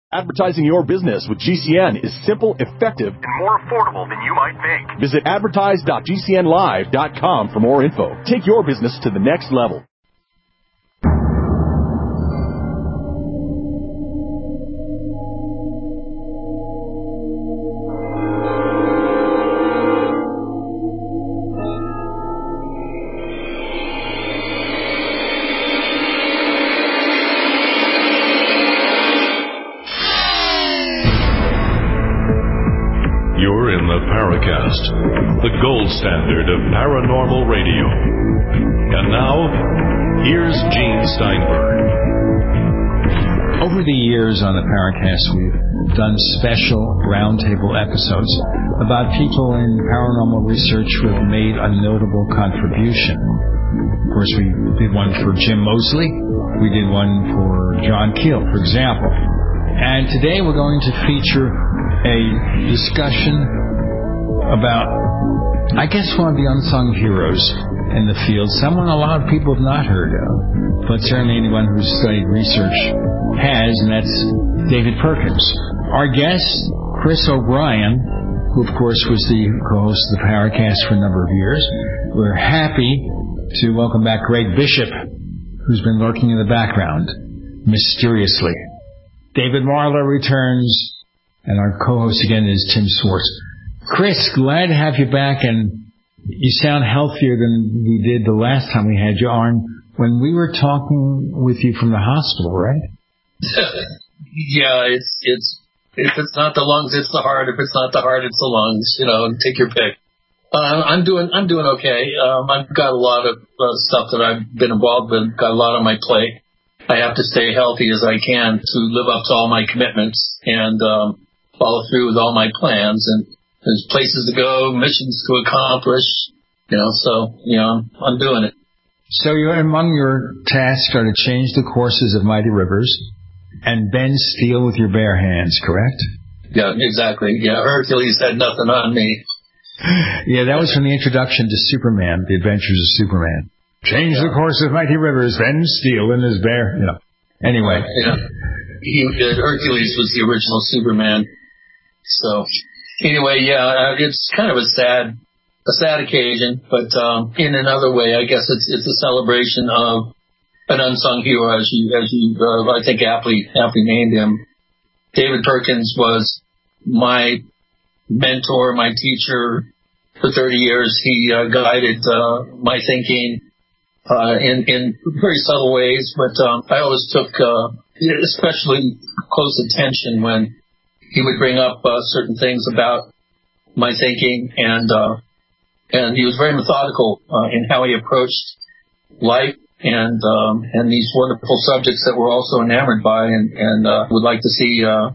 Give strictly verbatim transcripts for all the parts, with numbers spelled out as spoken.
Advertising your business with G C N is simple, effective, and more affordable than you might think. Visit advertise dot g c n live dot com for more info. Take your business to the next level. The gold standard of paranormal radio. And now, here's Gene Steinberg. Over the years on the Paracast, we've done special roundtable episodes about people in paranormal research who have made a notable contribution. Of course, we did one for Jim Moseley. We did one for John Keel, for example. And today we're going to feature a discussion about, I guess, one of the unsung heroes in the field, someone a lot of people have not heard of, but certainly anyone who's studied research has, and that's David Perkins. Our guest, Chris O'Brien, who of course was the co-host of the Paracast for a number of years. We're happy to welcome back Greg Bishop, who's been lurking in the background, mysteriously. David Marler returns, and our co-host again is Tim Swartz. Chris, glad to have you back, and you sound healthier than you did the last time we had you on when we were talking with you from the hospital, right? Yeah, it's it's if it's not the lungs, it's the heart. If it's not the heart, it's the lungs. You know, take your pick. Uh, I'm doing I'm doing okay. Um, I've got a lot of uh, stuff that I've been involved with. Got a lot on my plate. I have to stay healthy as I can to live up to all my commitments and um, follow through with all my plans. And there's places to go, missions to accomplish, you know, so, you know, I'm, I'm doing it. So you're among your tasks are to change the courses of mighty rivers and bend steel with your bare hands, correct? Yeah, exactly. Yeah, Hercules had nothing on me. Yeah, that was from the introduction to Superman, The Adventures of Superman. Change yeah. the course of mighty rivers, bend steel in his bare, you know. Anyway. Yeah. He, uh, Hercules was the original Superman, so... Anyway, yeah, it's kind of a sad, a sad occasion, but um, in another way, I guess it's it's a celebration of an unsung hero, as you as you uh, I think aptly aptly named him. David Perkins was my mentor, my teacher for thirty years. He uh, guided uh, my thinking uh, in in very subtle ways, but um, I always took uh, especially close attention when he would bring up uh, certain things about my thinking, and uh, and he was very methodical uh, in how he approached life and um, and these wonderful subjects that we're also enamored by, and and uh, would like to see uh,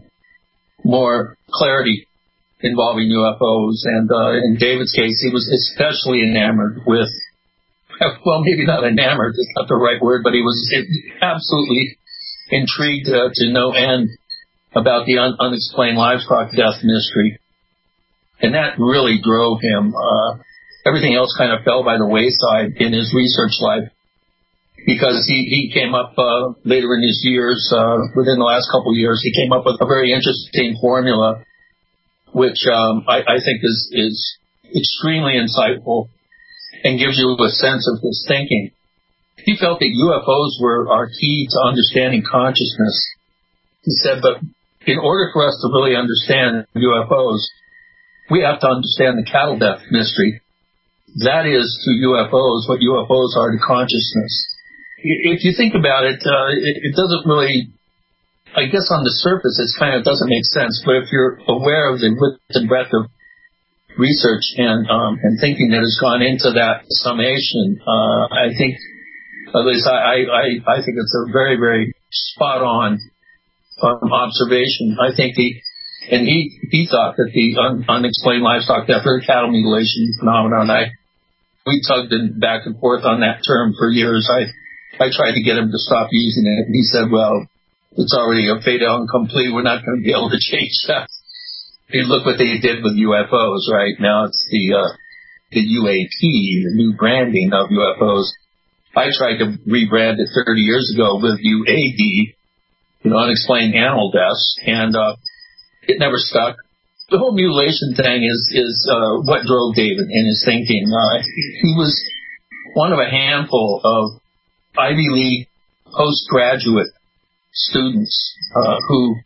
more clarity involving U F Os. And uh, in David's case, he was especially enamored with, well, maybe not enamored, it's not the right word, but he was absolutely intrigued uh, to no end about the un- unexplained livestock death mystery. And that really drove him. Uh, everything else kind of fell by the wayside in his research life, because he, he came up uh, later in his years, uh, within the last couple of years, he came up with a very interesting formula, which um, I, I think is, is extremely insightful and gives you a sense of his thinking. He felt that U F Os were our key to understanding consciousness. He said, but in order for us to really understand U F Os, we have to understand the cattle death mystery. That is to U F Os what U F Os are to consciousness. If you think about it, uh, it, it doesn't really, I guess on the surface it kind of doesn't make sense, but if you're aware of the width and breadth of research and um, and thinking that has gone into that summation, uh, I think, at least I, I, I think it's a very, very spot on Um, observation. I think the, and he, he thought that the un, unexplained livestock death or cattle mutilation phenomenon, I, we tugged in back and forth on that term for years. I, I tried to get him to stop using it, and he said, well, it's already a fait accompli. We're not going to be able to change that. Hey, look what they did with U F Os, right? Now it's the, uh, the U A P, the new branding of U F Os. I tried to rebrand it thirty years ago with U A D. you know, unexplained animal deaths, and uh, it never stuck. The whole mutilation thing is is uh, what drove David in his thinking. Uh, he was one of a handful of Ivy League postgraduate students uh, who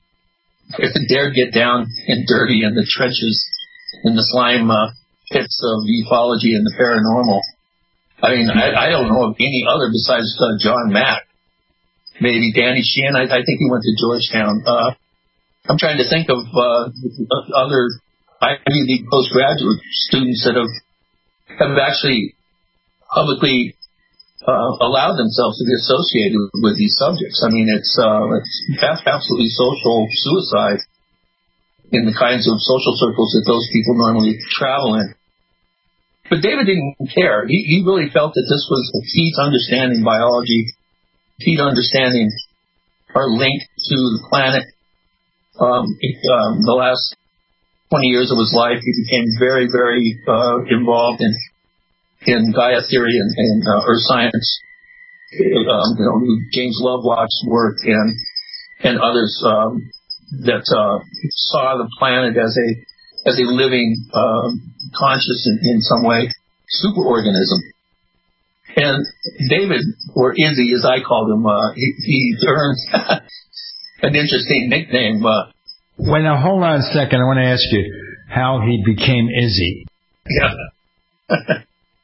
dared get down and dirty in the trenches, in the slime uh, pits of ufology and the paranormal. I mean, I, I don't know of any other besides uh, John Mack. Maybe Danny Sheehan. I, I think he went to Georgetown. Uh, I'm trying to think of uh, other Ivy League postgraduate students that have have actually publicly uh, allowed themselves to be associated with these subjects. I mean, it's uh, it's absolutely social suicide in the kinds of social circles that those people normally travel in. But David didn't care. He, he really felt that this was a key to understanding biology, key to understanding our link to the planet. Um, it, um, the last twenty years of his life, he became very, very uh, involved in in Gaia theory and, and uh, earth science. Um, you know, James Lovelock's work and and others um, that uh, saw the planet as a as a living, uh, conscious in, in some way superorganism. And David, or Izzy, as I called him, uh, he, he earned an interesting nickname. Uh, well, now, hold on a second. I want to ask you how he became Izzy. Yeah.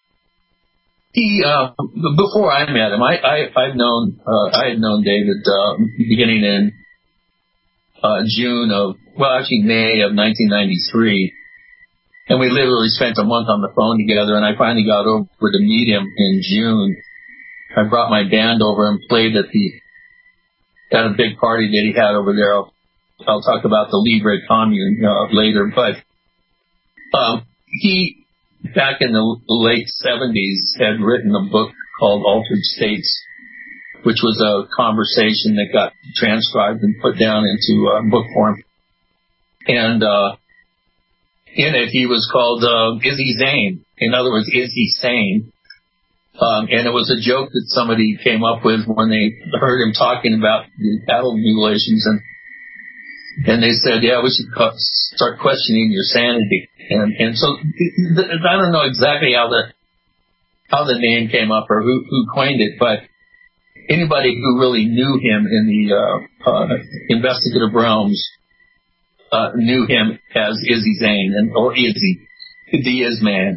he, uh, before I met him, I, I, I've known, uh, I had known David, uh, beginning in, uh, June of, well, actually May of nineteen ninety-three. And we literally spent a month on the phone together, and I finally got over to meet him in June. I brought my band over and played at the at a big party that he had over there. I'll, I'll talk about the Libre Commune uh, later. But um, he, back in the late seventies, had written a book called Altered States, which was a conversation that got transcribed and put down into uh, book form. And uh in it, he was called uh, Izzy Zane. In other words, is he sane? Um, and it was a joke that somebody came up with when they heard him talking about the cattle mutilations, and and they said, "Yeah, we should start questioning your sanity." And and so I don't know exactly how the how the name came up or who who coined it, but anybody who really knew him in the uh, uh, investigative realms Uh, knew him as Izzy Zane, and or Izzy, the Iz Man.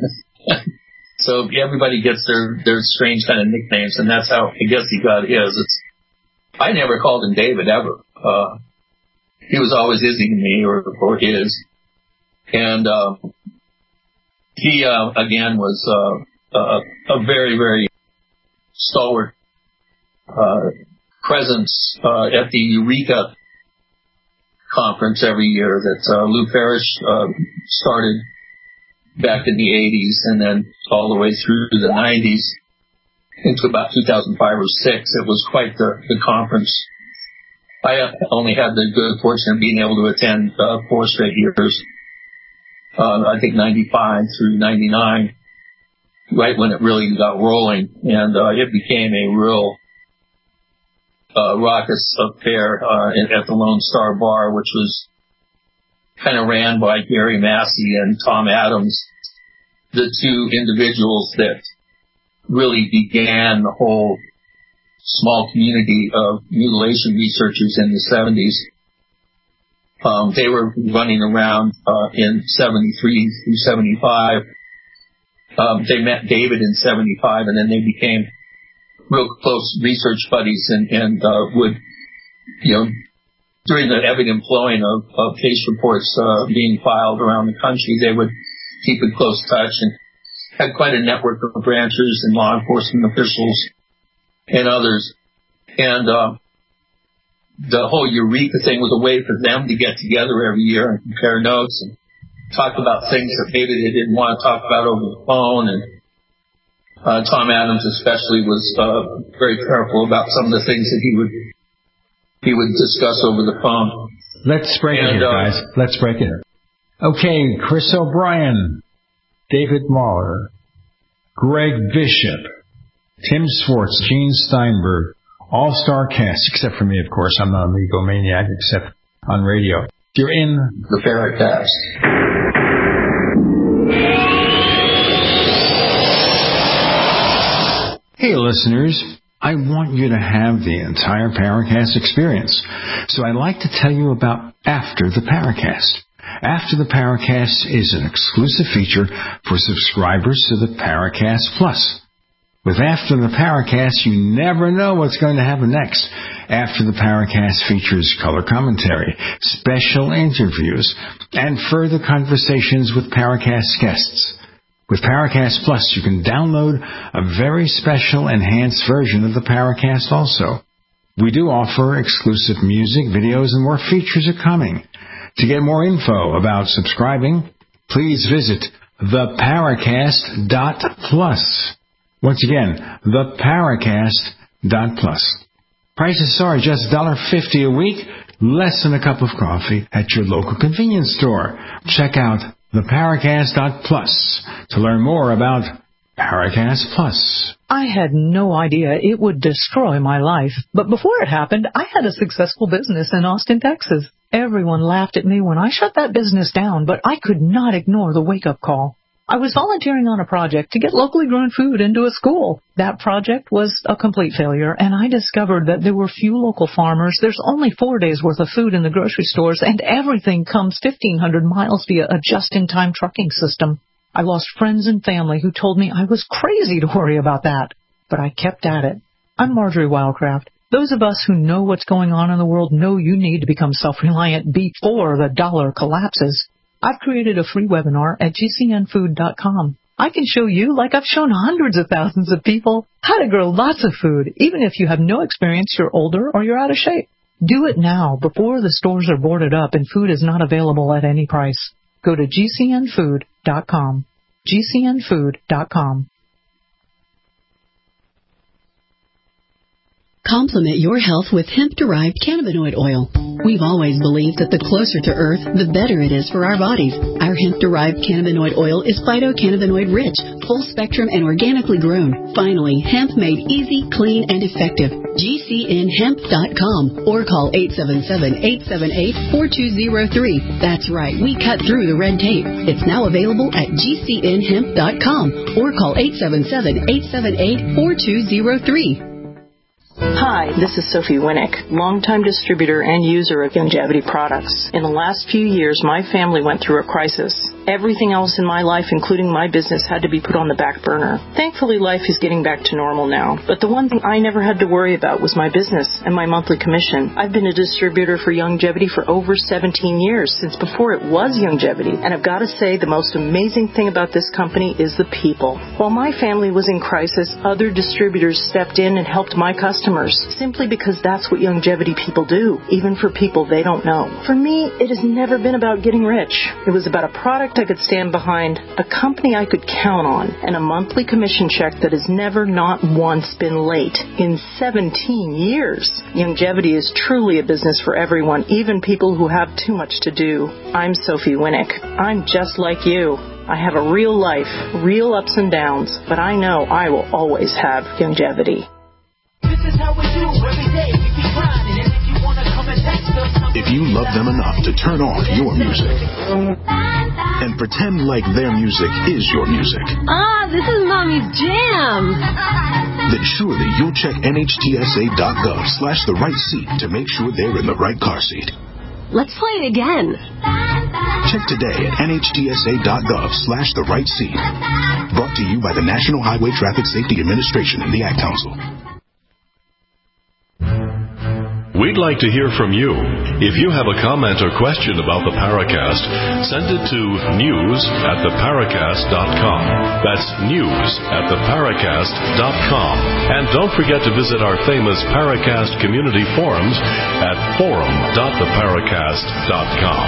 So everybody gets their their strange kind of nicknames, and that's how I guess he got his. It's I never called him David ever. Uh, he was always Izzy to me, or or his. And uh, he uh, again was uh, a, a very very stalwart uh, presence uh, at the Eureka conference every year that uh, Lou Parrish uh, started back in the eighties, and then all the way through the nineties into about two thousand five or six. It was quite the, the conference. I only had the good fortune of being able to attend uh, four straight years. Uh, I think ninety-five through ninety-nine, right when it really got rolling, and uh, it became a real Uh, raucous affair uh, at the Lone Star Bar, which was kind of ran by Gary Massey and Tom Adams, the two individuals that really began the whole small community of mutilation researchers in the seventies. Um, they were running around uh, in seventy-three through seventy-five. Um, they met David in seventy-five, and then they became real close research buddies, and, and uh, would, you know, during the ebb and flowing of, of case reports uh, being filed around the country, they would keep in close touch and had quite a network of ranchers and law enforcement officials and others. And uh, the whole Eureka thing was a way for them to get together every year and compare notes and talk about things that maybe they didn't want to talk about over the phone. And Uh, Tom Adams especially was uh, very careful about some of the things that he would he would discuss over the phone. Let's break and, it here, uh, guys. Let's break it. Okay, Chris O'Brien, David Mahler, Greg Bishop, Tim Swartz, Gene Steinberg, all-star cast, except for me, of course. I'm not an egomaniac, except on radio. You're in the Paracast. Hey, listeners. I want you to have the entire Paracast experience. So I'd like to tell you about After the Paracast. After the Paracast is an exclusive feature for subscribers to the Paracast Plus. With After the Paracast, you never know what's going to happen next. After the Paracast features color commentary, special interviews, and further conversations with Paracast guests. With Paracast Plus, you can download a very special enhanced version of the Paracast also. We do offer exclusive music, videos, and more features are coming. To get more info about subscribing, please visit the paracast dot plus. Once again, the paracast dot plus. Prices are just one dollar fifty a week, less than a cup of coffee at your local convenience store. Check out the paracast dot plus to learn more about Paracast Plus. I had no idea it would destroy my life, but before it happened, I had a successful business in Austin, Texas. Everyone laughed at me when I shut that business down, but I could not ignore the wake-up call. I was volunteering on a project to get locally grown food into a school. That project was a complete failure, and I discovered that there were few local farmers. There's only four days' worth of food in the grocery stores, and everything comes fifteen hundred miles via a just-in-time trucking system. I lost friends and family who told me I was crazy to worry about that, but I kept at it. I'm Marjorie Wildcraft. Those of us who know what's going on in the world know you need to become self-reliant before the dollar collapses. I've created a free webinar at G C N food dot com. I can show you, like I've shown hundreds of thousands of people, how to grow lots of food, even if you have no experience, you're older, or you're out of shape. Do it now, before the stores are boarded up and food is not available at any price. Go to G C N food dot com. G C N food dot com. Complement your health with hemp-derived cannabinoid oil. We've always believed that the closer to Earth, the better it is for our bodies. Our hemp-derived cannabinoid oil is phytocannabinoid rich, full spectrum, and organically grown. Finally, hemp made easy, clean, and effective. G C N hemp dot com or call eight seven seven, eight seven eight, four two zero three. That's right, we cut through the red tape. It's now available at G C N hemp dot com or call eight seven seven, eight seven eight, four two zero three. Hi, this is Sophie Winnick, longtime distributor and user of Youngevity products. In the last few years, my family went through a crisis. Everything else in my life, including my business, had to be put on the back burner. Thankfully, life is getting back to normal now. But the one thing I never had to worry about was my business and my monthly commission. I've been a distributor for Youngevity for over seventeen years, since before it was Youngevity. And I've got to say, the most amazing thing about this company is the people. While my family was in crisis, other distributors stepped in and helped my customers, simply because that's what Youngevity people do, even for people they don't know. For me, it has never been about getting rich. It was about a product I could stand behind, a company I could count on, and a monthly commission check that has never not once been late in seventeen years. Youngevity is truly a business for everyone, even people who have too much to do. I'm Sophie Winnick. I'm just like you. I have a real life, real ups and downs, but I know I will always have Youngevity. This is how we do every day. We keep grinding, and if you want to come and text us, if you love them enough to turn off your music and pretend like their music is your music. Ah, this is Mommy's jam. Then surely you'll check N H T S A dot gov slash the right seat to make sure they're in the right car seat. Let's play it again. Check today at N H T S A dot gov slash the right seat. Brought to you by the National Highway Traffic Safety Administration and the Ad Council. We'd like to hear from you. If you have a comment or question about the Paracast, send it to news at the paracast dot com. That's news at the paracast dot com. And don't forget to visit our famous Paracast community forums at forum dot the paracast dot com.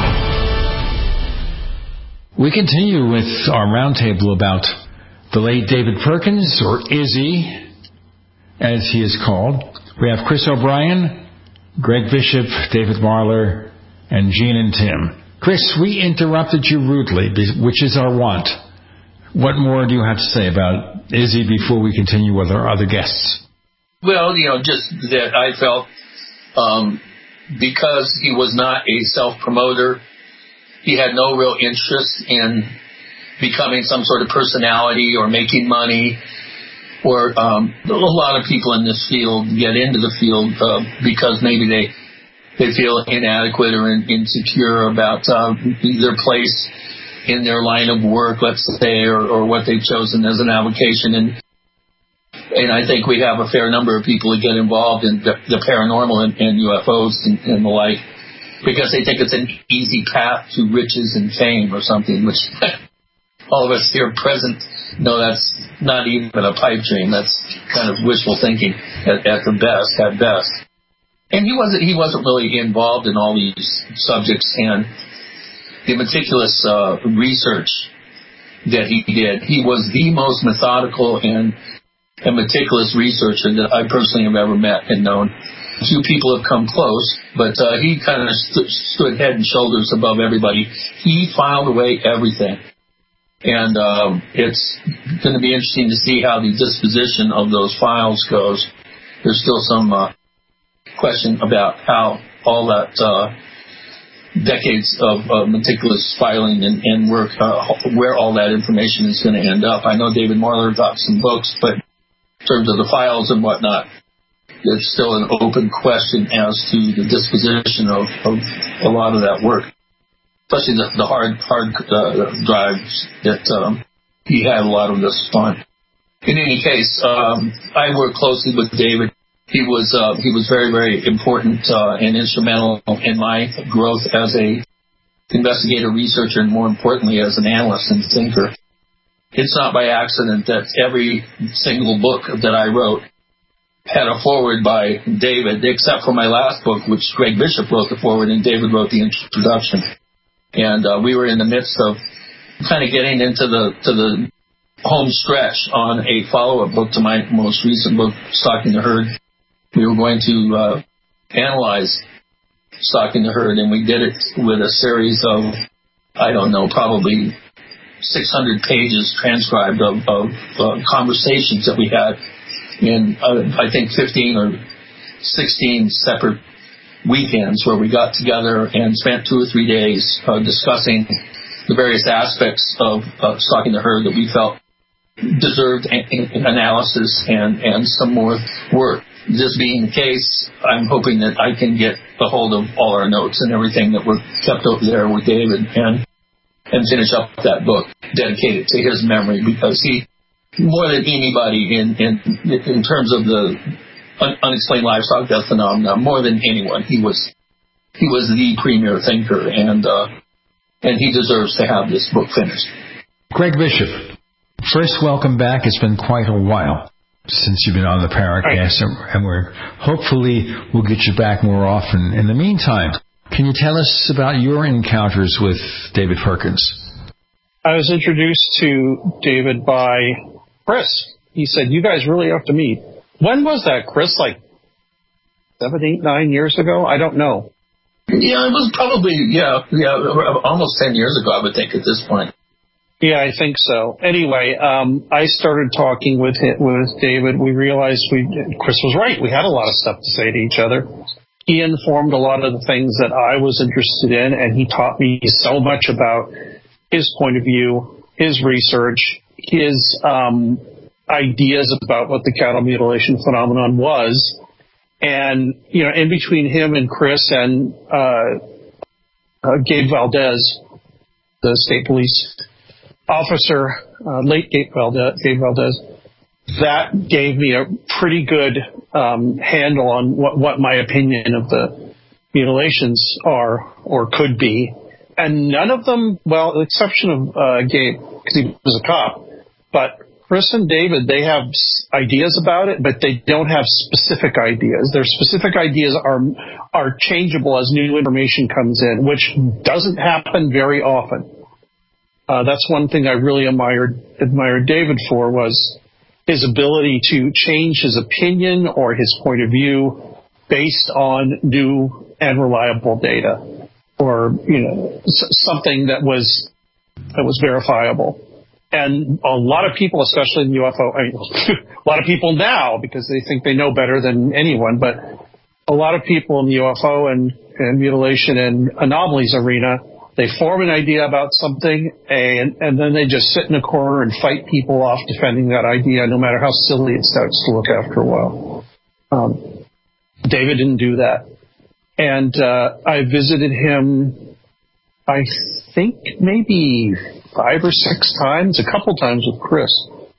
We continue with our roundtable about the late David Perkins, or Izzy, as he is called. We have Chris O'Brien, Greg Bishop, David Marler, and Gene and Tim. Chris, we interrupted you rudely, which is our want. What more do you have to say about Izzy before we continue with our other guests? Well, you know, just that I felt um, because he was not a self-promoter, he had no real interest in becoming some sort of personality or making money. Or um, a lot of people in this field get into the field uh, because maybe they they feel inadequate or in, insecure about uh, their place in their line of work, let's say, or, or what they've chosen as an avocation. And and I think we have a fair number of people who get involved in the, the paranormal and, and U F Os and, and the like because they think it's an easy path to riches and fame or something, which all of us here present know that's not even a pipe dream. That's kind of wishful thinking at, at the best, at best. And he wasn't he wasn't really involved in all these subjects, and the meticulous uh, research that he did. He was the most methodical and, and meticulous researcher that I personally have ever met and known. Few people have come close, but uh, he kind of st- stood head and shoulders above everybody. He filed away everything. And um, it's going to be interesting to see how the disposition of those files goes. There's still some uh, question about how all that uh, decades of uh, meticulous filing and, and work, uh, where all that information is going to end up. I know David Marler got some books, but in terms of the files and whatnot, it's still an open question as to the disposition of, of a lot of that work. Especially the, the hard hard uh, drives that um, he had a lot of this on. In any case, um, I worked closely with David. He was uh, he was very very important uh, and instrumental in my growth as a investigator, researcher, and more importantly as an analyst and thinker. It's not by accident that every single book that I wrote had a foreword by David, except for my last book, which Greg Bishop wrote the foreword and David wrote the introduction. And uh, we were in the midst of kind of getting into the to the home stretch on a follow-up book to my most recent book, Stalking the Herd. We were going to uh, analyze Stalking the Herd, and we did it with a series of, I don't know, probably six hundred pages transcribed of, of uh, conversations that we had in, uh, I think, fifteen or sixteen separate weekends where we got together and spent two or three days uh, discussing the various aspects of uh, Stalking the Herd that we felt deserved a- a- analysis and, and some more work. This being the case, I'm hoping that I can get a hold of all our notes and everything that were kept over there with David and and finish up that book, dedicated to his memory, because he, more than anybody in, in, in terms of the unexplained livestock death phenomena, more than anyone, he was he was the premier thinker, and uh, and he deserves to have this book finished. Greg Bishop, first welcome back. It's been quite a while since you've been on the Paracast, and we're hopefully we'll get you back more often. In the meantime, can you tell us about your encounters with David Perkins? I was introduced to David by Chris. He said, "You guys really have to meet." When was that, Chris? Like seven, eight, nine years ago? I don't know. Yeah, it was probably, yeah, yeah, almost ten years ago, I would think, at this point. Yeah, I think so. Anyway, um, I started talking with him, with David. We realized we Chris was right. We had a lot of stuff to say to each other. He informed a lot of the things that I was interested in, and he taught me so much about his point of view, his research, his um ideas about what the cattle mutilation phenomenon was. And, you know, in between him and Chris and uh, uh, Gabe Valdez, the state police officer, uh, late Gabe Valdez, Gabe Valdez, that gave me a pretty good um, handle on what, what my opinion of the mutilations are or could be. And none of them, well, with the exception of uh, Gabe, because he was a cop, but Chris and David, they have ideas about it, but they don't have specific ideas. Their specific ideas are are changeable as new information comes in, which doesn't happen very often. Uh, that's one thing I really admired admired David for, was his ability to change his opinion or his point of view based on new and reliable data, or you know, something that was that was verifiable. And a lot of people, especially in U F O, I mean, a lot of people now, because they think they know better than anyone, but a lot of people in the U F O and, and mutilation and anomalies arena, they form an idea about something, and, and then they just sit in a corner and fight people off defending that idea, no matter how silly it starts to look after a while. Um, David didn't do that. And uh, I visited him, I think, maybe five or six times, a couple times with Chris.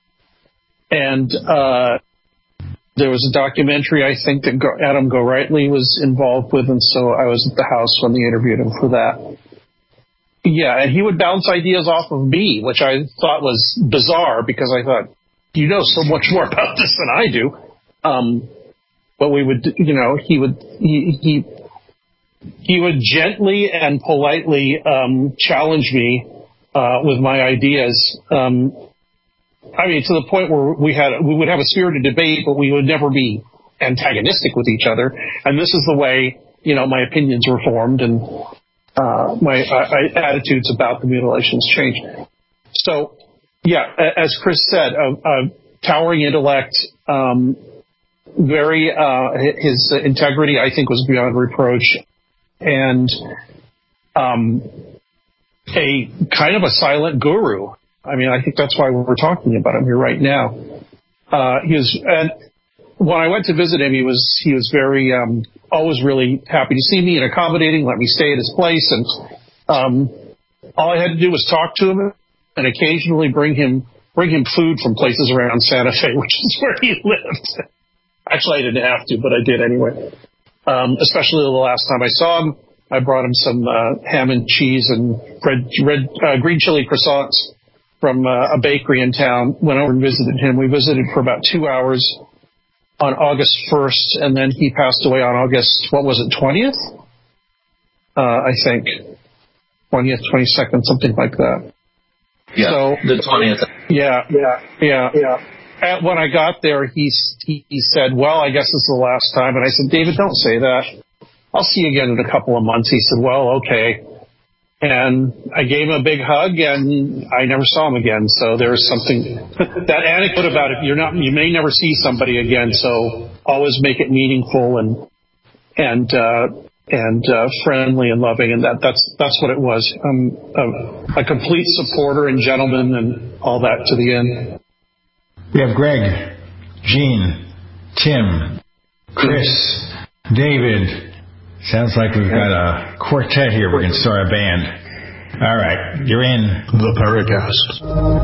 And uh, there was a documentary, I think, that Adam Gorightly was involved with, and so I was at the house when they interviewed him for that. Yeah, and he would bounce ideas off of me, which I thought was bizarre, because I thought, you know so much more about this than I do. Um, but we would, you know, he would, he, he, he would gently and politely um, challenge me uh, with my ideas. Um, I mean, to the point where we had, we would have a spirited debate, but we would never be antagonistic with each other. And this is the way, you know, my opinions were formed, and uh, my uh, attitudes about the mutilations changed. So, yeah, as Chris said, a, a towering intellect, um, very, uh, his integrity, I think, was beyond reproach, and um, a kind of a silent guru. I mean, I think that's why we're talking about him here right now. Uh, he was, and when I went to visit him, he was he was very um, always really happy to see me and accommodating, let me stay at his place, and um, all I had to do was talk to him and occasionally bring him bring him food from places around Santa Fe, which is where he lived. Actually, I didn't have to, but I did anyway. Um, especially the last time I saw him, I brought him some uh, ham and cheese and red, red uh, green chili croissants from uh, a bakery in town. Went over and visited him. We visited for about two hours on August first, and then he passed away on August, what was it, twentieth? Uh, I think. twentieth, twenty-second, something like that. Yeah, so, the twentieth. Yeah, yeah, yeah, yeah. And when I got there, he, he he said, well, I guess this is the last time. And I said, David, don't say that. I'll see you again in a couple of months. He said, well, okay. And I gave him a big hug, and I never saw him again. So there was something, that anecdote about it, you're not, you may never see somebody again. So always make it meaningful and and uh, and uh, friendly and loving, and that that's that's what it was. Um, a, a complete supporter and gentleman, and all that to the end. We have Greg, Gene, Tim, Chris, David. Sounds like we've got a quartet here. We can start a band. All right, you're in the Paracast.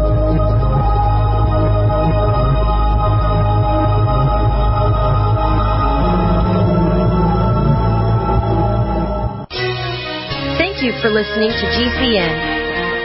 Thank you for listening to G C N.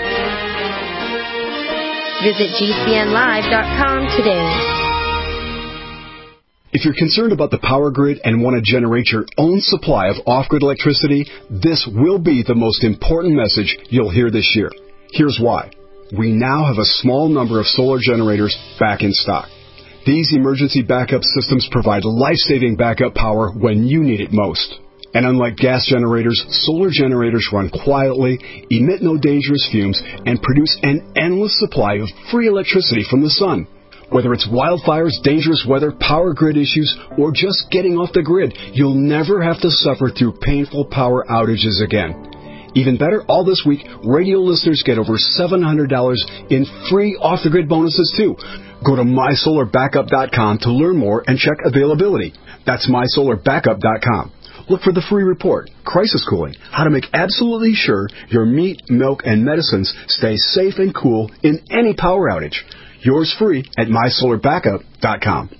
Visit G C N live dot com today. If you're concerned about the power grid and want to generate your own supply of off-grid electricity, this will be the most important message you'll hear this year. Here's why. We now have a small number of solar generators back in stock. These emergency backup systems provide life-saving backup power when you need it most. And unlike gas generators, solar generators run quietly, emit no dangerous fumes, and produce an endless supply of free electricity from the sun. Whether it's wildfires, dangerous weather, power grid issues, or just getting off the grid, you'll never have to suffer through painful power outages again. Even better, all this week, radio listeners get over seven hundred dollars in free off-the-grid bonuses, too. Go to my solar backup dot com to learn more and check availability. That's my solar backup dot com. Look for the free report, Crisis Cooling, how to make absolutely sure your meat, milk, and medicines stay safe and cool in any power outage. Yours free at my solar backup dot com.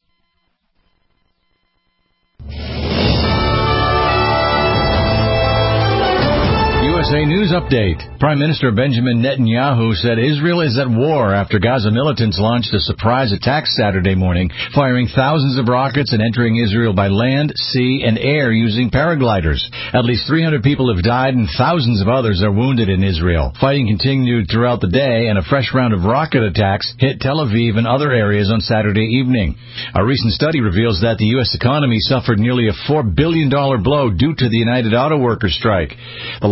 U S A News Update. Prime Minister Benjamin Netanyahu said Israel is at war after Gaza militants launched a surprise attack Saturday morning, firing thousands of rockets and entering Israel by land, sea, and air using paragliders. At least three hundred people have died and thousands of others are wounded in Israel. Fighting continued throughout the day, and a fresh round of rocket attacks hit Tel Aviv and other areas on Saturday evening. A recent study reveals that the U S economy suffered nearly a four billion dollars blow due to the United Auto Workers strike. The losses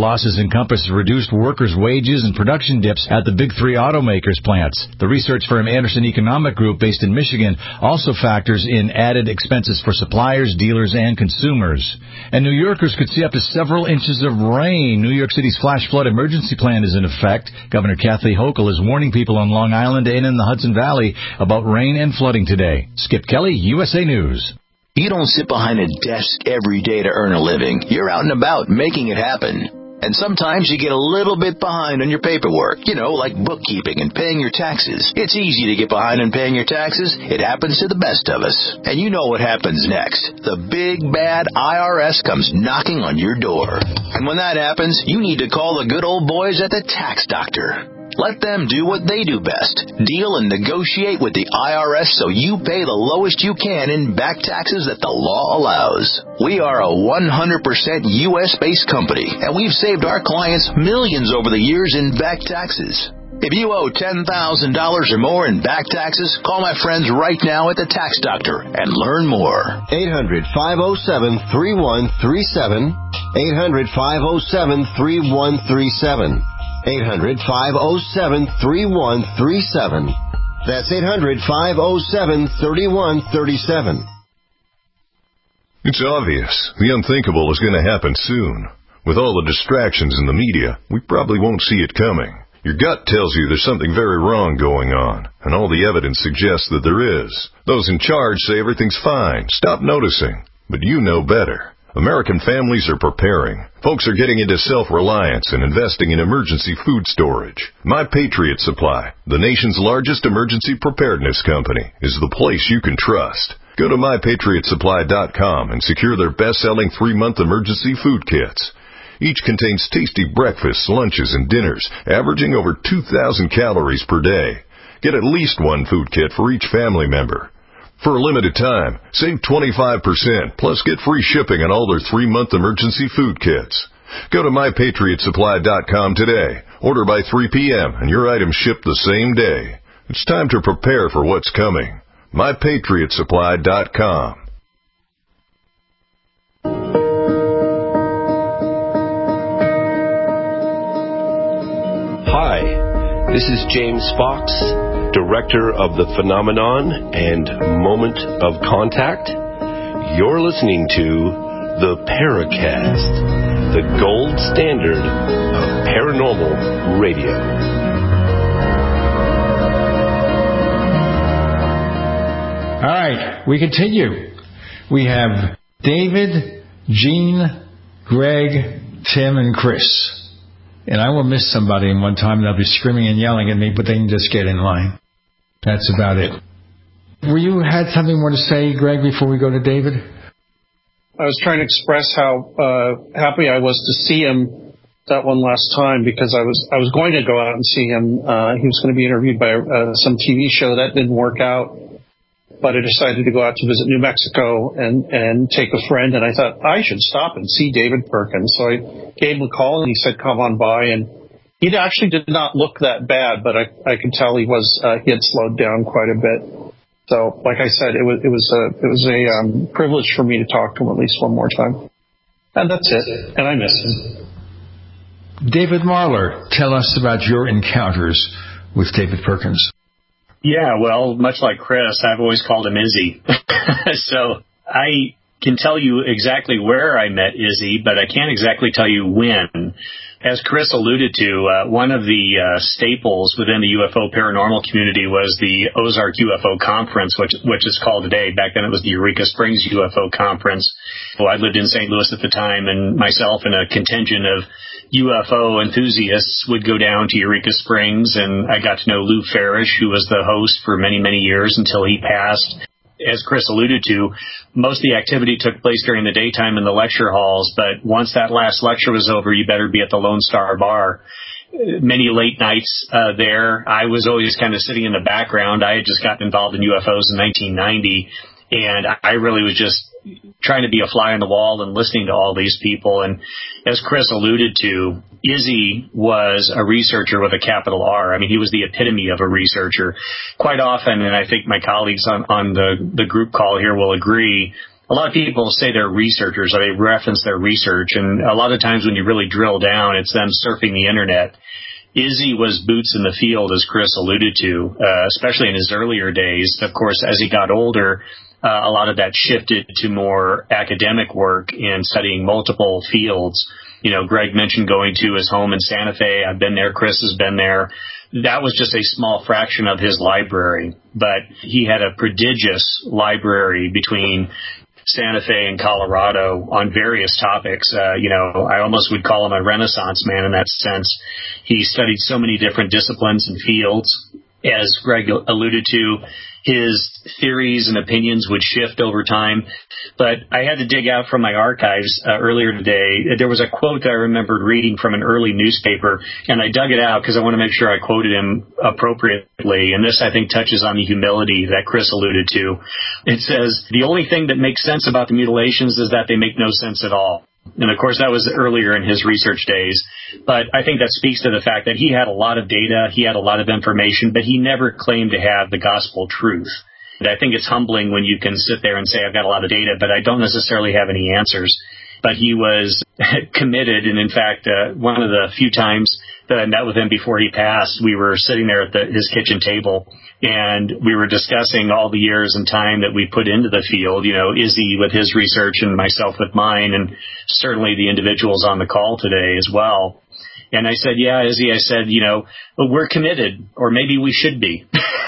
encompasses reduced workers' wages and production dips at the big three automakers plants. The research firm Anderson Economic Group, based in Michigan, also factors in added expenses for suppliers, dealers, and consumers. And New Yorkers could see up to several inches of rain. New York City's flash flood emergency plan is in effect. Governor Kathy Hochul is warning people on Long Island and in the Hudson Valley about rain and flooding today. Skip Kelly, U S A News. You don't sit behind a desk every day to earn a living. You're out and about making it happen. And sometimes you get a little bit behind on your paperwork, you know, like bookkeeping and paying your taxes. It's easy to get behind on paying your taxes. It happens to the best of us. And you know what happens next. The big, bad I R S comes knocking on your door. And when that happens, you need to call the good old boys at the Tax Doctor. Let them do what they do best. Deal and negotiate with the I R S so you pay the lowest you can in back taxes that the law allows. We are a one hundred percent U S-based company, and we've saved our clients millions over the years in back taxes. If you owe ten thousand dollars or more in back taxes, call my friends right now at the Tax Doctor and learn more. eight hundred, five oh seven, three one three seven. eight hundred, five oh seven, three one three seven. eight hundred, five oh seven, three one three seven. That's eight hundred, five oh seven, three one three seven. It's obvious. The unthinkable is going to happen soon. With all the distractions in the media, we probably won't see it coming. Your gut tells you there's something very wrong going on, and all the evidence suggests that there is. Those in charge say everything's fine. Stop noticing. But you know better. American families are preparing. Folks are getting into self-reliance and investing in emergency food storage. My Patriot Supply, the nation's largest emergency preparedness company, is the place you can trust. Go to my patriot supply dot com and secure their best-selling three-month emergency food kits. Each contains tasty breakfasts, lunches, and dinners, averaging over two thousand calories per day. Get at least one food kit for each family member. For a limited time, save twenty-five percent, plus get free shipping on all their three-month emergency food kits. Go to my patriot supply dot com today. Order by three p.m. and your items ship the same day. It's time to prepare for what's coming. my patriot supply dot com. Hi, this is James Fox, Director of The Phenomenon and Moment of Contact. You're listening to the Paracast, the gold standard of paranormal radio. All right, we continue. We have David, Gene, Greg, Tim, and Chris. And I will miss somebody in one time, and they'll be screaming and yelling at me, but they can just get in line. That's about it. Were you had something more to say, Greg, before we go to David? I was trying to express how uh, happy I was to see him that one last time, because I was I was going to go out and see him. Uh, he was going to be interviewed by uh, some T V show. That didn't work out. But I decided to go out to visit New Mexico and, and take a friend, and I thought I should stop and see David Perkins. So I gave him a call, and he said, come on by. And he actually did not look that bad, but I, I could tell he was uh, he had slowed down quite a bit. So, like I said, it was it was a it was a um, privilege for me to talk to him at least one more time. And that's it. And I miss him. David Marlar, tell us about your encounters with David Perkins. Yeah, well, much like Chris, I've always called him Izzy. So I can tell you exactly where I met Izzy, but I can't exactly tell you when. As Chris alluded to, uh, one of the uh, staples within the U F O paranormal community was the Ozark U F O Conference, which which is called today. Back then it was the Eureka Springs U F O Conference. Well, I lived in Saint Louis at the time, and myself and a contingent of U F O enthusiasts would go down to Eureka Springs, and I got to know Lou Farish, who was the host for many, many years until he passed. As Chris alluded to, most of the activity took place during the daytime in the lecture halls, but once that last lecture was over, you better be at the Lone Star Bar. Many late nights uh, there, I was always kind of sitting in the background. I had just gotten involved in U F Os in nineteen ninety, and I really was just trying to be a fly on the wall and listening to all these people. And as Chris alluded to, Izzy was a researcher with a capital R. I mean, he was the epitome of a researcher. Quite often, and I think my colleagues on, on the, the group call here will agree, a lot of people say they're researchers, or they reference their research, and a lot of times when you really drill down, it's them surfing the internet. Izzy was boots in the field, as Chris alluded to, uh, especially in his earlier days. Of course, as he got older, uh, a lot of that shifted to more academic work and studying multiple fields. You know, Greg mentioned going to his home in Santa Fe. I've been there. Chris has been there. That was just a small fraction of his library, but he had a prodigious library between Santa Fe and Colorado on various topics. Uh, you know, I almost would call him a Renaissance man in that sense. He studied so many different disciplines and fields. As Greg alluded to, his theories and opinions would shift over time. But I had to dig out from my archives uh, earlier today. There was a quote that I remembered reading from an early newspaper, and I dug it out because I want to make sure I quoted him appropriately. And this, I think, touches on the humility that Chris alluded to. It says, "The only thing that makes sense about the mutilations is that they make no sense at all." And, of course, that was earlier in his research days. But I think that speaks to the fact that he had a lot of data, he had a lot of information, but he never claimed to have the gospel truth. And I think it's humbling when you can sit there and say, I've got a lot of data, but I don't necessarily have any answers. But he was committed, and, in fact, uh, one of the few times that I met with him before he passed, we were sitting there at the, his kitchen table, and we were discussing all the years and time that we put into the field, you know, Izzy with his research and myself with mine, and certainly the individuals on the call today as well. And I said, yeah, Izzy, I said, you know, well, we're committed, or maybe we should be.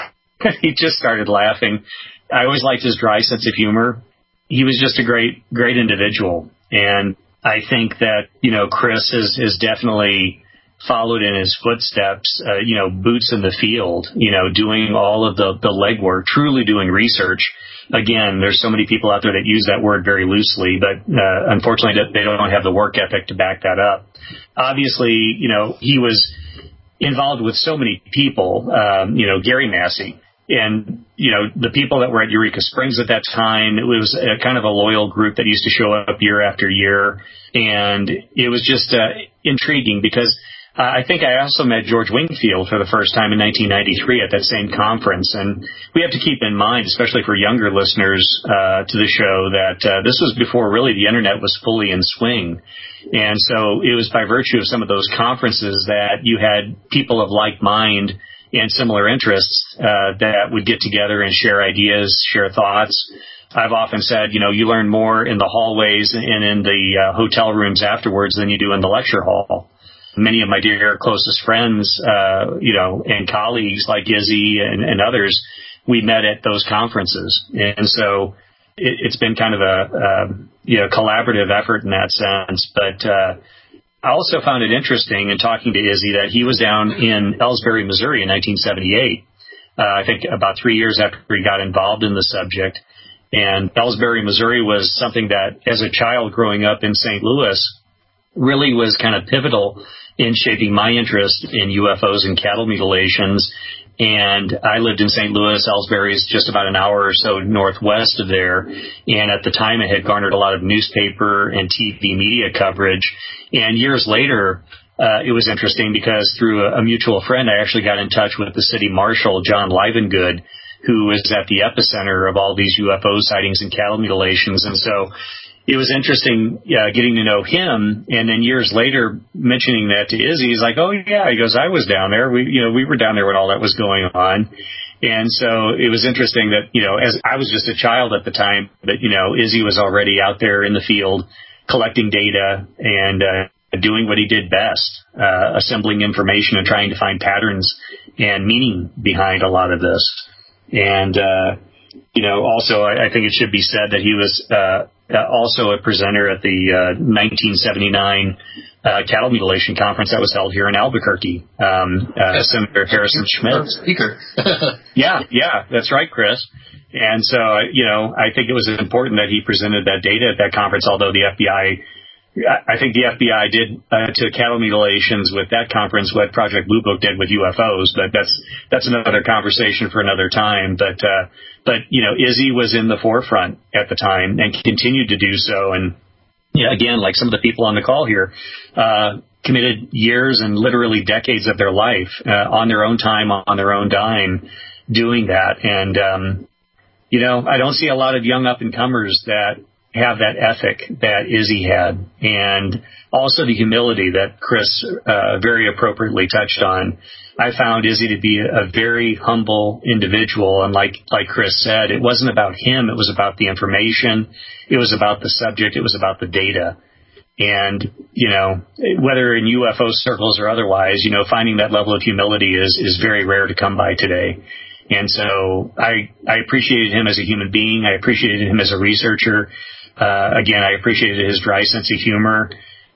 He just started laughing. I always liked his dry sense of humor. He was just a great, great individual. And I think that, you know, Chris has, has definitely followed in his footsteps, uh, you know, boots in the field, you know, doing all of the, the legwork, truly doing research. Again, there's so many people out there that use that word very loosely, but uh, unfortunately they don't have the work ethic to back that up. Obviously, you know, he was involved with so many people, um, you know, Gary Massey. And, you know, the people that were at Eureka Springs at that time, it was a kind of a loyal group that used to show up year after year. And it was just uh, intriguing because uh, I think I also met George Wingfield for the first time in nineteen ninety-three at that same conference. And we have to keep in mind, especially for younger listeners uh, to the show, that uh, this was before really the Internet was fully in swing. And so it was by virtue of some of those conferences that you had people of like mind and similar interests uh, that would get together and share ideas, share thoughts. I've often said, you know, you learn more in the hallways and in the uh, hotel rooms afterwards than you do in the lecture hall. Many of my dear closest friends, uh, you know, and colleagues like Izzy and, and others, we met at those conferences. And so it, it's been kind of a, a you know, collaborative effort in that sense. But uh, I also found it interesting in talking to Izzy that he was down in Ellsbury, Missouri in nineteen seventy-eight, uh, I think about three years after he got involved in the subject. And Ellsbury, Missouri was something that, as a child growing up in Saint Louis, really was kind of pivotal in shaping my interest in U F Os and cattle mutilations. And I lived in Saint Louis. Ellsbury is just about an hour or so northwest of there. And at the time, it had garnered a lot of newspaper and T V media coverage. And years later, uh, it was interesting because through a, a mutual friend, I actually got in touch with the city marshal, John Livengood, who was at the epicenter of all these U F O sightings and cattle mutilations. And so it was interesting uh, getting to know him, and then years later mentioning that to Izzy. He's like, "Oh yeah," he goes, "I was down there. We, you know, we were down there when all that was going on." And so it was interesting that, you know, as I was just a child at the time, but you know, Izzy was already out there in the field collecting data and uh, doing what he did best, uh, assembling information and trying to find patterns and meaning behind a lot of this. And uh, you know, also I, I think it should be said that he was Uh, Uh, also a presenter at the uh, nineteen seventy-nine uh, cattle mutilation conference that was held here in Albuquerque. Um, uh, Senator Harrison Schmidt. Speaker. yeah, yeah, that's right, Chris. And so, uh, you know, I think it was important that he presented that data at that conference, although the F B I, I think the F B I did uh, to cattle mutilations with that conference what Project Blue Book did with U F Os, but that's that's another conversation for another time. But uh, but you know, Izzy was in the forefront at the time and continued to do so. And you know, again, like some of the people on the call here, uh, committed years and literally decades of their life uh, on their own time, on their own dime, doing that. And um, you know, I don't see a lot of young up and comers that have that ethic that Izzy had, and also the humility that Chris uh, very appropriately touched on. I found Izzy to be a very humble individual, and like like Chris said, it wasn't about him, it was about the information, it was about the subject, it was about the data. And, you know, whether in U F O circles or otherwise, you know, finding that level of humility is, is very rare to come by today. And so I, I appreciated him as a human being. I appreciated him as a researcher. Uh, again, I appreciated his dry sense of humor.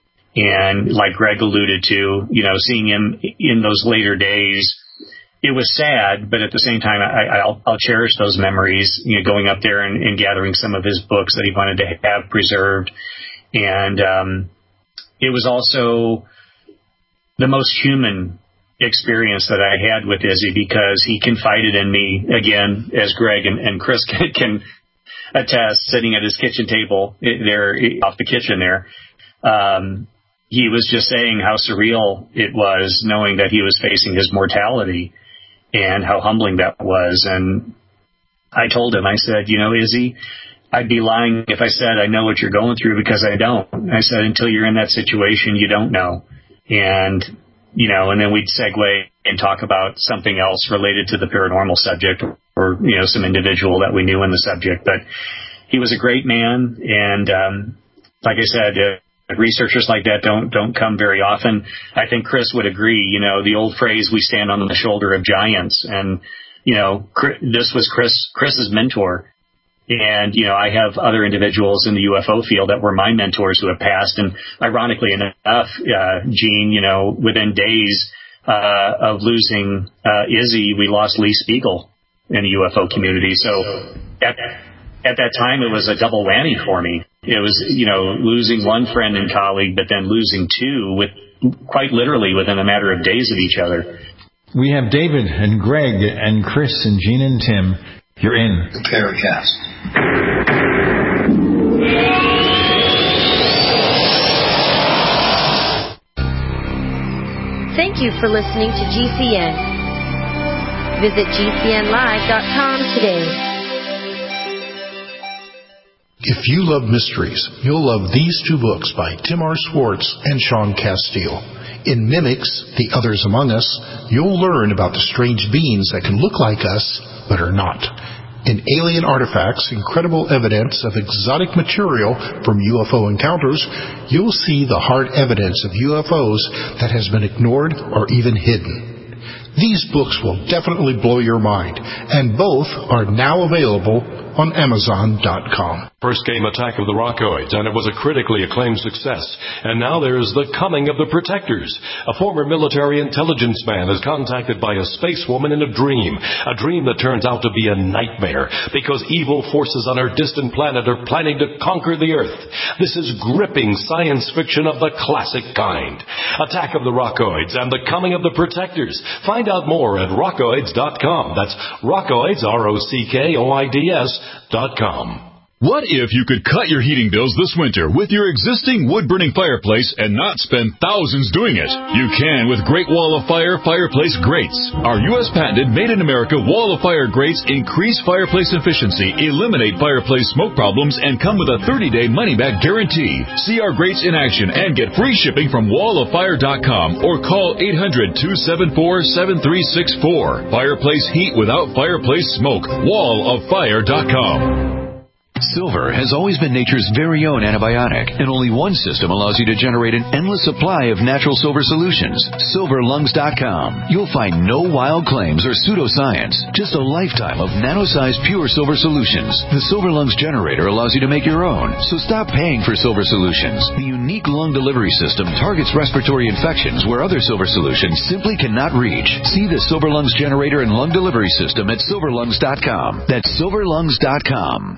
And like Greg alluded to, you know, seeing him in those later days, it was sad, but at the same time, I, I'll, I'll cherish those memories, you know, going up there and, and gathering some of his books that he wanted to have preserved. And um, it was also the most human experience that I had with Izzy, because he confided in me, again, as Greg and, and Chris can, can attest, sitting at his kitchen table there, off the kitchen there. Um, he was just saying how surreal it was knowing that he was facing his mortality and how humbling that was. And I told him, I said, you know, Izzy, I'd be lying if I said I know what you're going through, because I don't. I said, until you're in that situation, you don't know. And, you know, and then we'd segue and talk about something else related to the paranormal subject, or, you know, some individual that we knew in the subject. But he was a great man. And, um, like I said, uh, researchers like that don't, don't come very often. I think Chris would agree, you know, the old phrase, we stand on the shoulder of giants. And, you know, this was Chris, Chris's mentor. And, you know, I have other individuals in the U F O field that were my mentors who have passed. And ironically enough, uh, Gene, you know, within days uh, of losing uh, Izzy, we lost Lee Spiegel in the U F O community. So at, at that time, it was a double whammy for me. It was, you know, losing one friend and colleague, but then losing two, with quite literally within a matter of days of each other. We have David and Greg and Chris and Gene and Tim. You're in the Paracast. Thank you for listening to G C N. Visit G C N live dot com today. If you love mysteries, you'll love these two books by Tim R. Swartz and Sean Castile. In Mimics, The Others Among Us, you'll learn about the strange beings that can look like us, but are not. In Alien Artifacts, Incredible Evidence of Exotic Material from U F O Encounters, you'll see the hard evidence of U F Os that has been ignored or even hidden. These books will definitely blow your mind, and both are now available on Amazon dot com. First came Attack of the Rockoids, and it was a critically acclaimed success. And now there's The Coming of the Protectors. A former military intelligence man is contacted by a space woman in a dream, a dream that turns out to be a nightmare, because evil forces on our distant planet are planning to conquer the Earth. This is gripping science fiction of the classic kind. Attack of the Rockoids and The Coming of the Protectors. Find out more at rockoids dot com. That's Rockoids, R O C K O I D S dot com. What if you could cut your heating bills this winter with your existing wood-burning fireplace and not spend thousands doing it? You can with Great Wall of Fire Fireplace Grates. Our U S patented made-in-America Wall of Fire grates increase fireplace efficiency, eliminate fireplace smoke problems, and come with a thirty-day money-back guarantee. See our grates in action and get free shipping from wall of fire dot com or call eight hundred, two seven four, seven three six four. Fireplace heat without fireplace smoke. wall of fire dot com. Silver has always been nature's very own antibiotic, and only one system allows you to generate an endless supply of natural silver solutions. silver lungs dot com. You'll find no wild claims or pseudoscience, just a lifetime of nano-sized pure silver solutions. The Silver Lungs generator allows you to make your own, so stop paying for silver solutions. The unique lung delivery system targets respiratory infections where other silver solutions simply cannot reach. See the Silver Lungs generator and lung delivery system at silver lungs dot com. That's silver lungs dot com.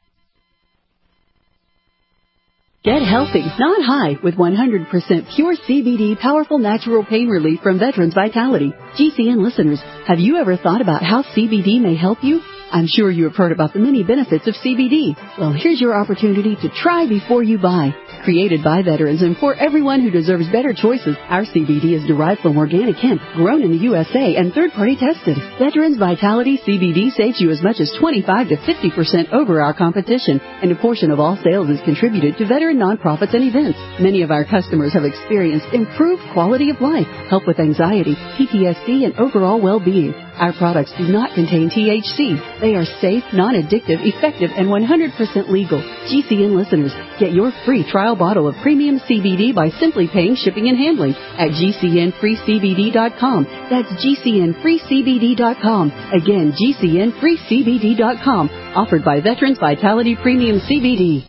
Get healthy, not high, with one hundred percent pure C B D powerful natural pain relief from Veterans Vitality. G C N listeners, have you ever thought about how C B D may help you? I'm sure you have heard about the many benefits of C B D. Well, here's your opportunity to try before you buy. Created by veterans and for everyone who deserves better choices, our C B D is derived from organic hemp, grown in the U S A and third-party tested. Veterans Vitality C B D saves you as much as twenty-five to fifty percent over our competition, and a portion of all sales is contributed to veteran nonprofits and events. Many of our customers have experienced improved quality of life, help with anxiety, P T S D, and overall well-being. Our products do not contain T H C. They are safe, non-addictive, effective, and one hundred percent legal. G C N listeners, get your free trial bottle of premium C B D by simply paying shipping and handling at G C N free C B D dot com. That's G C N free C B D dot com. Again, G C N free C B D dot com. Offered by Veterans Vitality Premium C B D.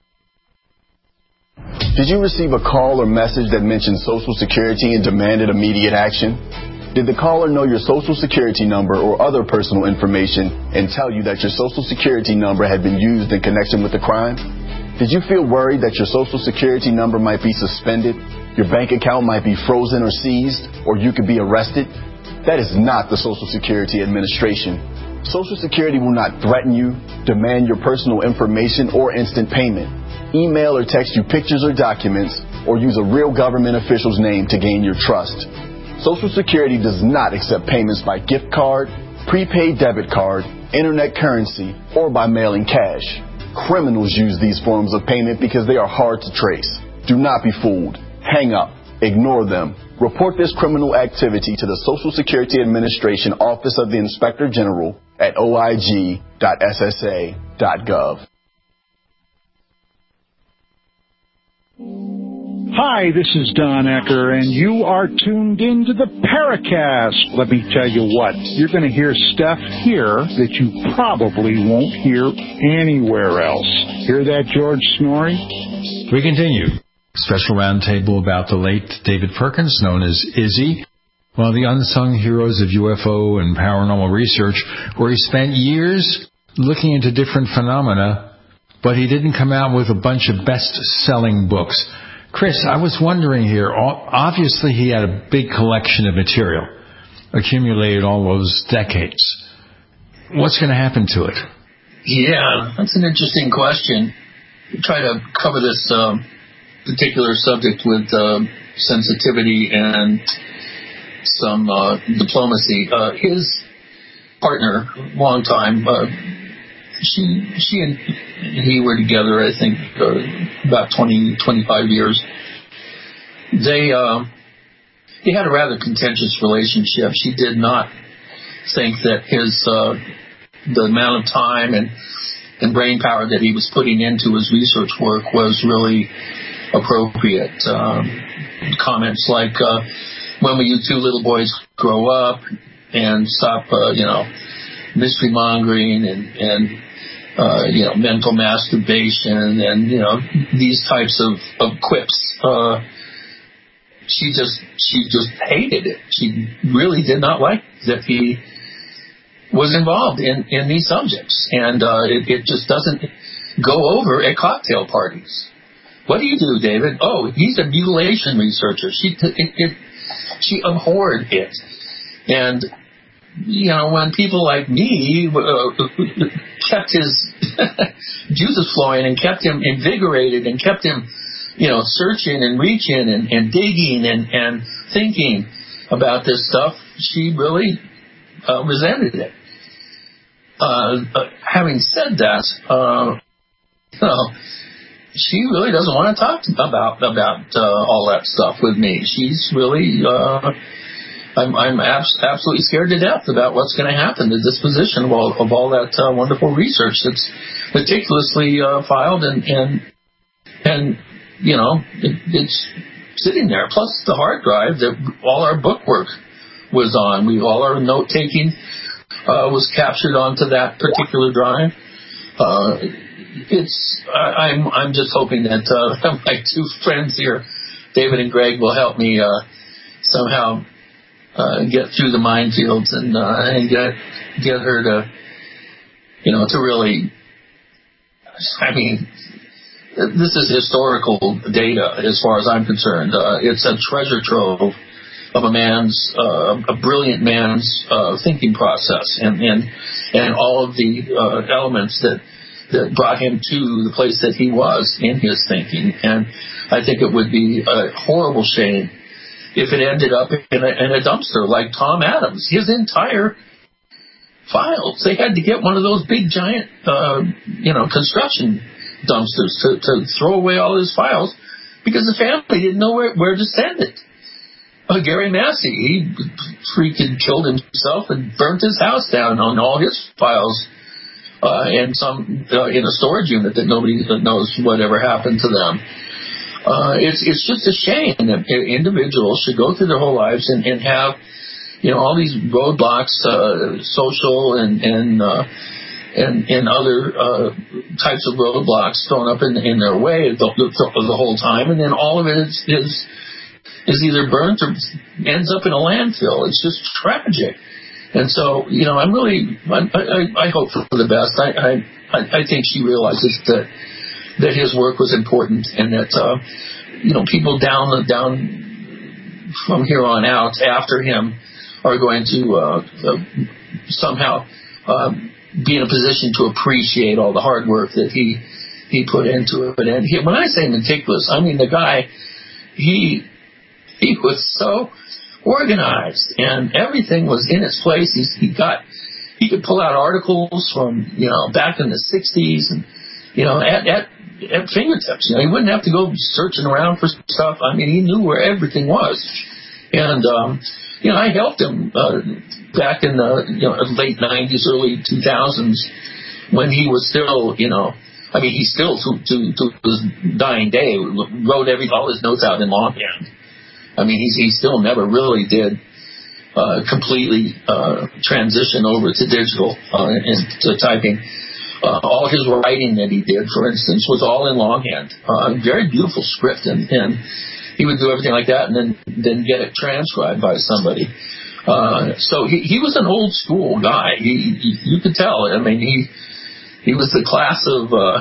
Did you receive a call or message that mentioned Social Security and demanded immediate action? Did the caller know your Social Security number or other personal information and tell you that your Social Security number had been used in connection with the crime? Did you feel worried that your Social Security number might be suspended, your bank account might be frozen or seized, or you could be arrested? That is not the Social Security Administration. Social Security will not threaten you, demand your personal information, or instant payment, email or text you pictures or documents, or use a real government official's name to gain your trust. Social Security does not accept payments by gift card, prepaid debit card, internet currency, or by mailing cash. Criminals use these forms of payment because they are hard to trace. Do not be fooled. Hang up. Ignore them. Report this criminal activity to the Social Security Administration Office of the Inspector General at O I G dot S S A dot gov. Hi, this is Don Ecker, and you are tuned into the Paracast. Let me tell you what, you're going to hear stuff here that you probably won't hear anywhere else. Hear that, George Snorri? We continue. Special roundtable about the late David Perkins, known as Izzy, one of the unsung heroes of U F O and paranormal research, where he spent years looking into different phenomena, but he didn't come out with a bunch of best-selling books. Chris, I was wondering here, obviously he had a big collection of material accumulated all those decades. What's going to happen to it? Yeah, that's an interesting question. Try to cover this um, particular subject with uh, sensitivity and some uh, diplomacy. Uh, his partner, long time, uh, she she and he were together, I think, uh, about twenty, twenty-five years. They uh, they had a rather contentious relationship. She did not think that his uh, the amount of time and and brain power that he was putting into his research work was really appropriate. Um, comments like, uh, when will you two little boys grow up and stop, uh, you know, mystery mongering and, and uh, you know, mental masturbation and, you know, these types of, of quips. Uh, she just, she just hated it. She really did not like that he was involved in, in these subjects. And, uh, it, it just doesn't go over at cocktail parties. What do you do, David? Oh, he's a mutilation researcher. She, it, it, she abhorred it. And, you know, when people like me uh, kept his juices flowing and kept him invigorated and kept him, you know, searching and reaching and, and digging and, and thinking about this stuff, she really uh, resented it. Uh, uh, having said that, uh, you know, she really doesn't want to talk about about uh, all that stuff with me. She's really, uh, I'm, I'm abs- absolutely scared to death about what's going to happen, the disposition of all, of all that uh, wonderful research that's meticulously uh, filed and, and, and you know, it, it's sitting there. Plus the hard drive that all our book work was on. We all our note-taking uh, was captured onto that particular drive. Uh, it's I, I'm I'm just hoping that uh, my two friends here, David and Greg, will help me uh, somehow uh, get through the minefields and uh, and get get her to, you know, to really. I mean, this is historical data as far as I'm concerned. Uh, it's a treasure trove of a man's, uh, a brilliant man's uh, thinking process, and and and all of the uh, elements that that brought him to the place that he was in his thinking. And I think it would be a horrible shame if it ended up in a, in a dumpster like Tom Adams. His entire files, they had to get one of those big giant, uh, you know, construction dumpsters to, to throw away all his files because the family didn't know where, where to send it. Uh, Gary Massey, he freaking killed himself and burnt his house down on all his files uh, and some uh, in a storage unit that nobody knows whatever happened to them. Uh, it's it's just a shame that individuals should go through their whole lives and, and have, you know, all these roadblocks, uh, social and and uh, and, and other uh, types of roadblocks thrown up in, in their way the, the, the whole time, and then all of it is, is is either burnt or ends up in a landfill. It's just tragic. And so, you know, I'm really, I, I, I hope for the best. I, I I think she realizes that that his work was important, and that uh, you know, people down the down from here on out after him are going to uh, uh, somehow uh, be in a position to appreciate all the hard work that he he put into it. And he, when I say meticulous, I mean the guy, he he was so organized, and everything was in its place. He's, he got he could pull out articles from, you know, back in the sixties, and you know, at at at fingertips. You know, he wouldn't have to go searching around for stuff. I mean, he knew where everything was. And, um, you know, I helped him uh, back in the, you know, late nineties, early two thousands, when he was still, you know, I mean, he still, to, to, to his dying day, wrote every all his notes out in longhand. I mean, he, he still never really did uh, completely uh, transition over to digital uh, and to typing. Uh, all his writing that he did, for instance, was all in longhand. Uh, very beautiful script, and, and he would do everything like that and then, then get it transcribed by somebody. Uh, so he, he was an old school guy. He, he, you could tell. I mean, he he was the class of uh,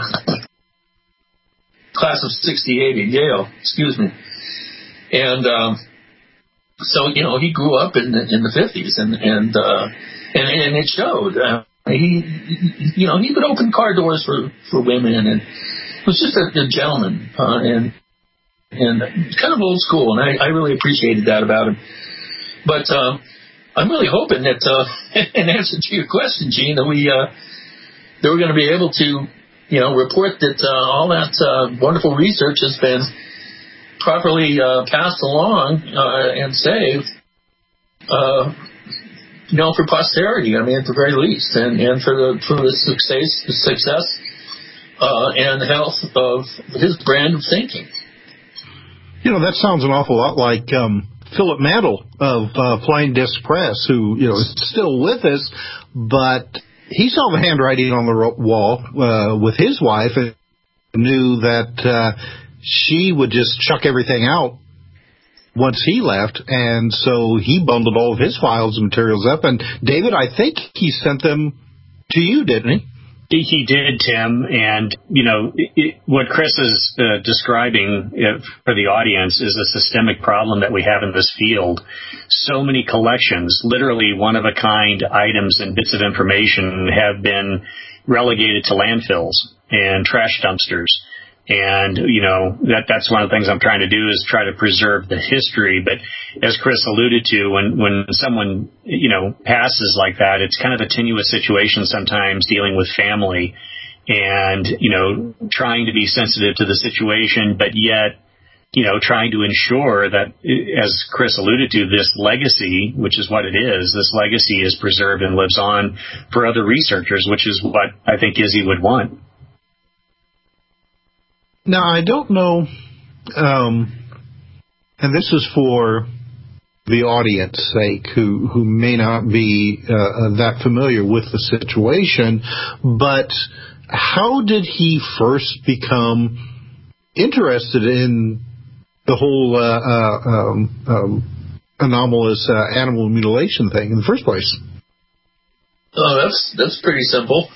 class of sixty-eight at Yale. Excuse me. And um, so, you know, he grew up in the, in the fifties, and and, uh, and and it showed. Uh, He, you know, he would open car doors for, for women, and was just a, a gentleman, uh, and and kind of old school, and I, I really appreciated that about him. But uh, I'm really hoping that, uh, in answer to your question, Gene, that we uh, that we're going to be able to, you know, report that uh, all that uh, wonderful research has been properly uh, passed along uh, and saved. Uh, You know, for posterity, I mean, at the very least, and, and for the for the success, the success uh, and health of his brand of thinking. You know, that sounds an awful lot like um, Philip Mantle of uh, Flying Disc Press, who, you know, is still with us, but he saw the handwriting on the wall uh, with his wife and knew that uh, she would just chuck everything out once he left, and so he bundled all of his files and materials up. And David, I think he sent them to you, didn't he? He did, Tim. And, you know, it, what Chris is uh, describing uh, for the audience is a systemic problem that we have in this field. So many collections, literally one-of-a-kind items and bits of information have been relegated to landfills and trash dumpsters. And, you know, that that's one of the things I'm trying to do is try to preserve the history. But as Chris alluded to, when, when someone, you know, passes like that, it's kind of a tenuous situation sometimes dealing with family and, you know, trying to be sensitive to the situation, but yet, you know, trying to ensure that, as Chris alluded to, this legacy, which is what it is, this legacy is preserved and lives on for other researchers, which is what I think Izzy would want. Now, I don't know, um, and this is for the audience sake who, who may not be uh, that familiar with the situation, but how did he first become interested in the whole uh, uh, um, um, anomalous uh, animal mutilation thing in the first place? Oh, that's that's pretty simple.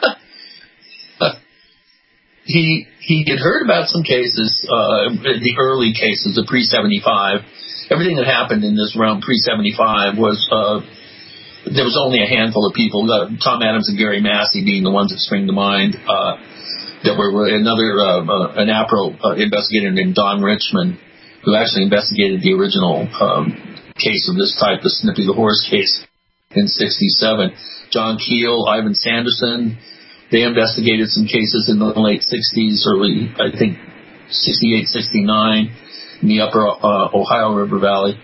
He he had heard about some cases, uh, the early cases of pre seventy-five. Everything that happened in this realm pre seventy-five was uh, there was only a handful of people, uh, Tom Adams and Gary Massey being the ones that spring to mind. Uh, there were another, uh, uh, an APRO uh, investigator named Don Richmond, who actually investigated the original um, case of this type, the Snippy the Horse case in sixty-seven. John Keel, Ivan Sanderson, they investigated some cases in the late sixties, early, I think, sixty-eight, sixty-nine, in the upper uh, Ohio River Valley.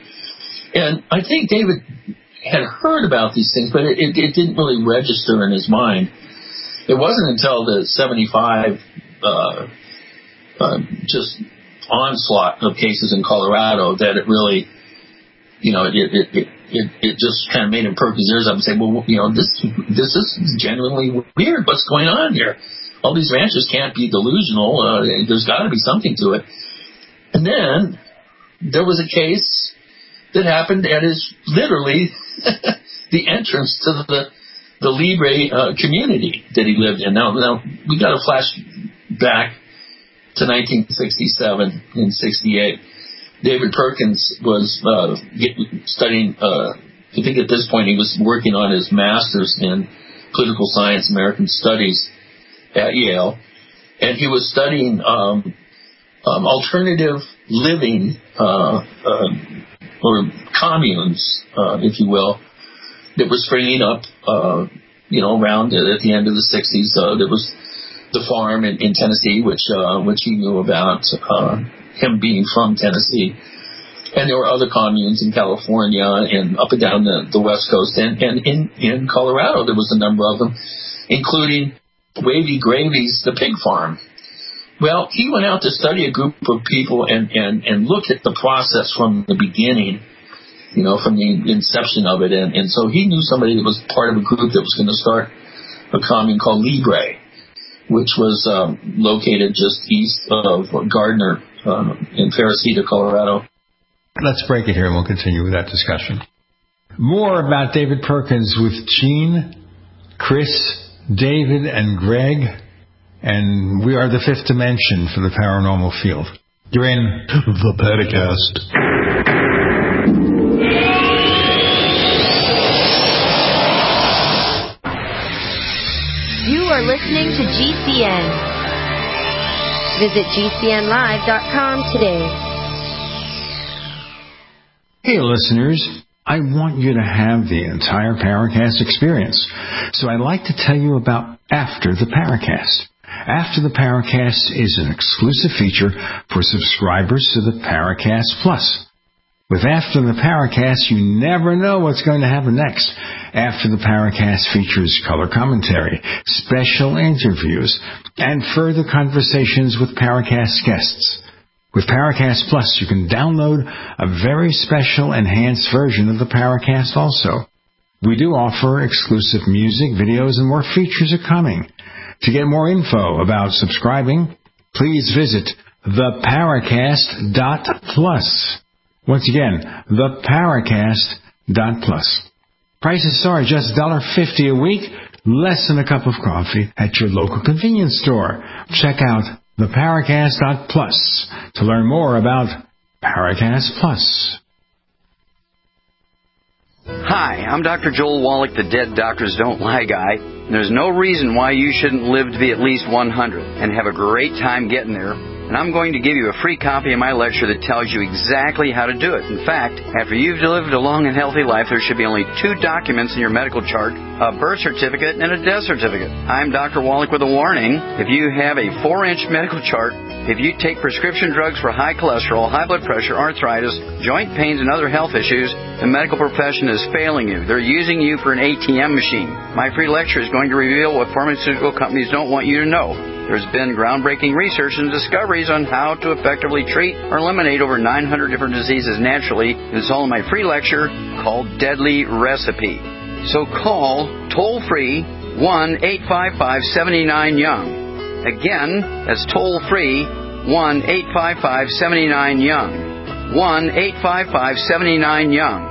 And I think David had heard about these things, but it, it, it didn't really register in his mind. It wasn't until the seventy-five uh, uh, just onslaught of cases in Colorado that it really, you know, it it it, it, it just kind of made him perk his ears up and say, well, you know, this this is genuinely weird. What's going on here? All these ranchers can't be delusional. Uh, there's got to be something to it. And then there was a case that happened at his literally the entrance to the the Libre uh, community that he lived in. Now, now we got to flash back to nineteen sixty-seven and sixty-eight. David Perkins was uh, studying. Uh, I think at this point he was working on his master's in political science, American studies at Yale, and he was studying um, um, alternative living uh, uh, or communes, uh, if you will, that were springing up, uh, you know, around at the end of the sixties. Uh, there was the farm in, in Tennessee, which uh, which he knew about, uh, him being from Tennessee. And there were other communes in California and up and down the, the West Coast. And, and in, in Colorado, there was a number of them, including Wavy Gravy's The Pig Farm. Well, he went out to study a group of people and, and, and look at the process from the beginning, you know, from the inception of it. And, and so he knew somebody that was part of a group that was going to start a commune called Libre, which was um, located just east of Gardner uh, in Faircita, Colorado. Let's break it here and we'll continue with that discussion. More about David Perkins with Gene, Chris, David, and Greg. And we are the fifth dimension for the paranormal field. You're in the Paracast. You are listening to G C N. Visit G C N live dot com today. Hey, listeners. I want you to have the entire Paracast experience. So I'd like to tell you about After the Paracast. After the Paracast is an exclusive feature for subscribers to the Paracast Plus. With After the Paracast, you never know what's going to happen next. After the Paracast features color commentary, special interviews, and further conversations with Paracast guests. With Paracast Plus, you can download a very special enhanced version of the Paracast also. We do offer exclusive music, videos, and more features are coming. To get more info about subscribing, please visit the paracast dot plus. Once again, the paracast dot plus. Prices are just one dollar fifty a week, less than a cup of coffee at your local convenience store. Check out the paracast dot plus to learn more about Paracast Plus. Hi, I'm Doctor Joel Wallach, the Dead Doctors Don't Lie guy. There's no reason why you shouldn't live to be at least one hundred and have a great time getting there. And I'm going to give you a free copy of my lecture that tells you exactly how to do it. In fact, after you've lived a long and healthy life, there should be only two documents in your medical chart, a birth certificate and a death certificate. I'm Doctor Wallach with a warning. If you have a four-inch medical chart, if you take prescription drugs for high cholesterol, high blood pressure, arthritis, joint pains, and other health issues, the medical profession is failing you. They're using you for an A T M machine. My free lecture is going to reveal what pharmaceutical companies don't want you to know. There's been groundbreaking research and discoveries on how to effectively treat or eliminate over nine hundred different diseases naturally. It's all in my free lecture called Deadly Recipe. So call toll-free one eight five five, seven nine, young. Again, that's toll-free one eight five five, seven nine, young. one eight five five, seven nine, young.